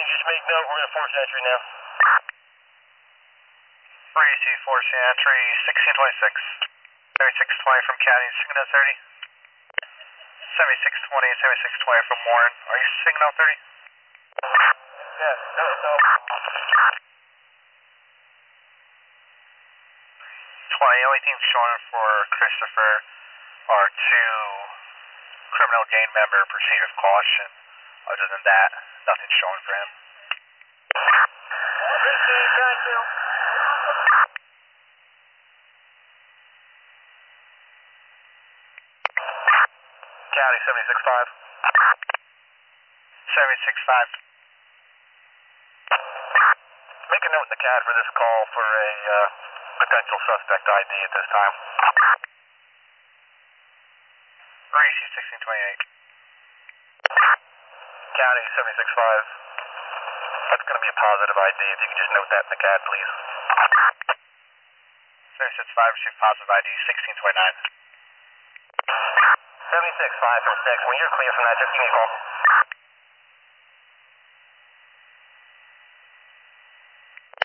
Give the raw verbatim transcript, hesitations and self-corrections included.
just make note, we're going to force entry now. three C forcing entry, sixteen twenty-six. seventy-six twenty from Caddy, signal thirty. seventy-six twenty, seventy-six twenty from Warren. Are you signal thirty? Yes, no, no. twenty, only things showing for Christopher are two criminal gang member proceed with caution. Other than that, nothing showing for him. Appreciate that, too. County seventy-six five. seventy-six five. Make a note in the C A D for this call for a uh, potential suspect I D at this time. three C sixteen twenty-eight. County seventy-six five. That's going to be a positive I D. If you could just note that in the C A D, please. seventy-six five, received positive I D, sixteen twenty-nine. seventy-six five from six. When you're clear from that, just give me a call.